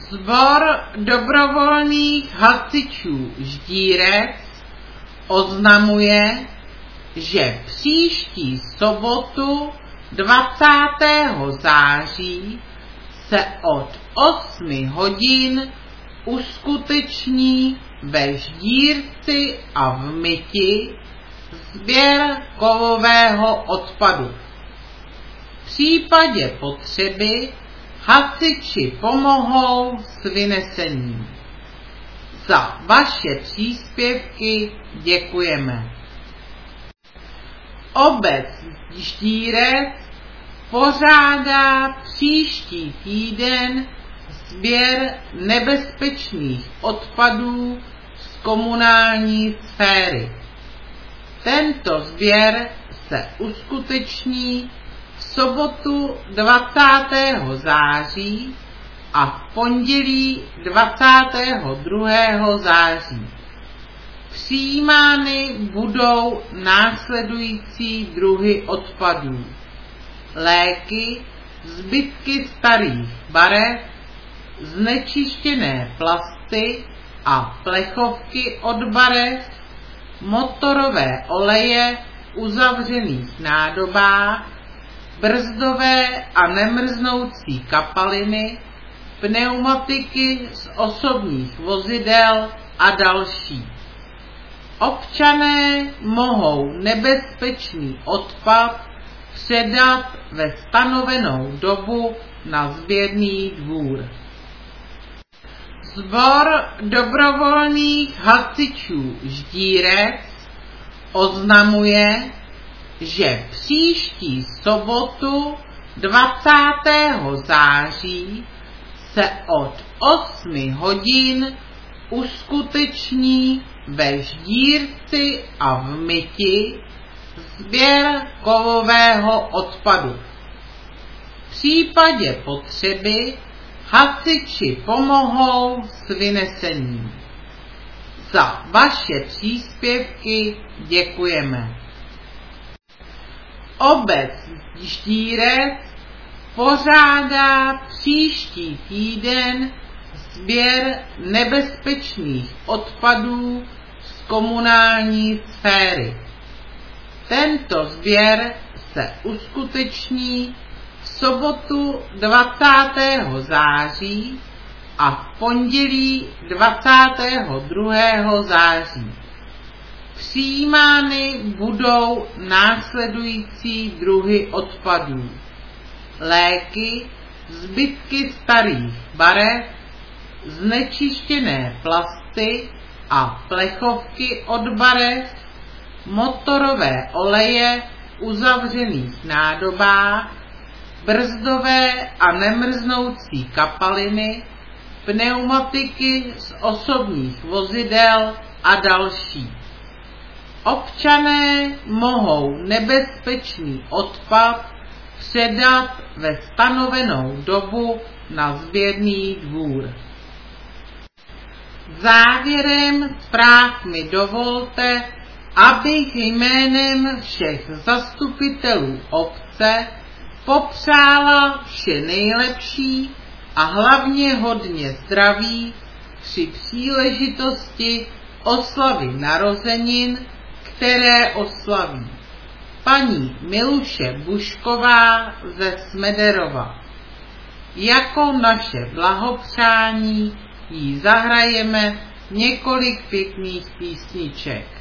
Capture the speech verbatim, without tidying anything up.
Sbor dobrovolných hasičů Ždírec oznamuje, že příští sobotu dvacátého září se od osmi hodin uskuteční ve Ždírci a v Myti sběr kovového odpadu. V případě potřeby hasiči pomohou s vynesením. Za vaše příspěvky děkujeme. Obec Ždírec pořádá příští týden sběr nebezpečných odpadů z komunální sféry. Tento sběr se uskuteční v sobotu dvacátého září a v pondělí dvacátého druhého září. Přijímány budou následující druhy odpadů: léky, zbytky starých barev, znečištěné plasty a plechovky od barev, motorové oleje v uzavřených nádobách, brzdové a nemrznoucí kapaliny, pneumatiky z osobních vozidel a další. Občané mohou nebezpečný odpad předat ve stanovenou dobu na sběrný dvůr. Sbor dobrovolných hasičů Ždírec oznamuje, že příští sobotu dvacátého září se od osmi hodin uskuteční ve Ždírci a v Myti sběr kovového odpadu. V případě potřeby hasiči pomohou s vynesením. Za vaše příspěvky děkujeme. Obec Ždírec pořádá příští týden sběr nebezpečných odpadů z komunální sféry. Tento sběr se uskuteční v sobotu dvacátého září a v pondělí dvacátého druhého září. Přijímány budou následující druhy odpadů: léky, zbytky starých barev, znečištěné plasty a plechovky od barev, motorové oleje v uzavřených nádobách, brzdové a nemrznoucí kapaliny, pneumatiky z osobních vozidel a další. Občané mohou nebezpečný odpad předat ve stanovenou dobu na sběrný dvůr. Závěrem zpráv mi dovolte, abych jménem všech zastupitelů obce popřála vše nejlepší a hlavně hodně zdraví při příležitosti oslavy narozenin, které oslaví paní Miluše Bušková ze Smederova. Jako naše blahopřání jí zahrajeme několik pěkných písniček.